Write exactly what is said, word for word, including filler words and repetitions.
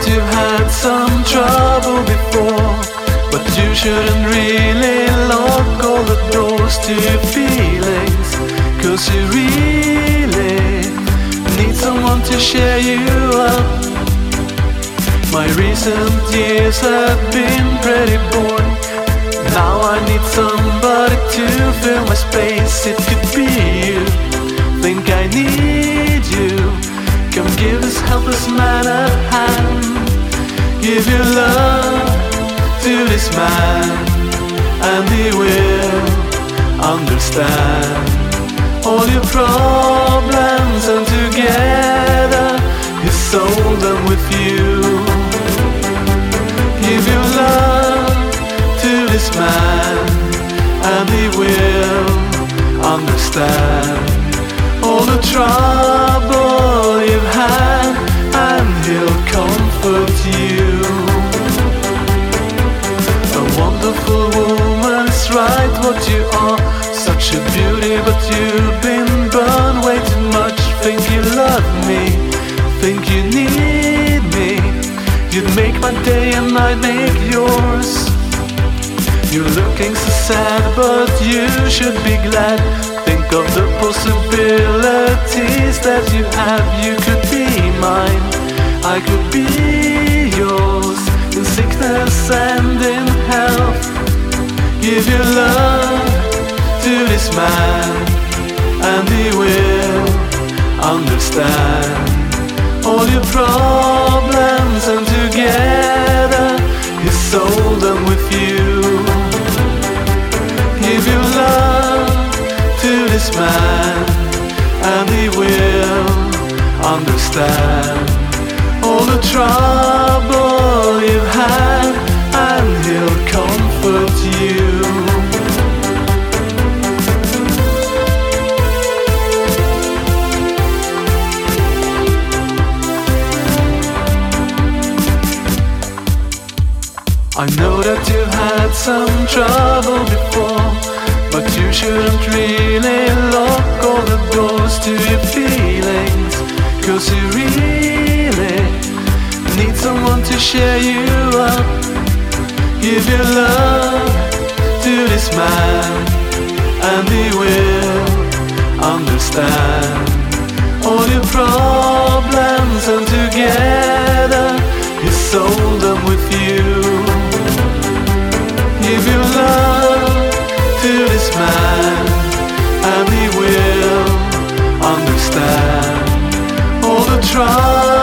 that you've had some trouble before, but you shouldn't really lock all the doors to your feelings, 'cause you really need someone to share you up. My recent years have been pretty boring. Now I need somebody to fill my space. It could be you. Think I need you. Come give this helpless man a hand. Give your love to this man, and he will understand all your problems, and together he'll solve them with you. Give your love to this man, and he will understand all the trouble you've had, and he'll comfort you. A wonderful woman's right what you are, such a beauty, but you've been burned way too much. Think you love me, think you need me. You'd make my day and I'd make yours. You're looking so sad, but you should be glad. Think of the possibilities that you have. You could be mine, I could be yours, in sickness and in health. Give your love to this man, and he will understand all your problems, and together he'll solve them with you. Give your love to this man, and he will understand all the trouble you've had, and he'll comfort you. I know that you've had some trouble before, but you shouldn't really lock all the doors to your feelings, 'cause you really need someone to share you up. Give your love to this man, and he will understand all your problems, and together he'll solve them with you. Give your love to this man, and he will understand all the trouble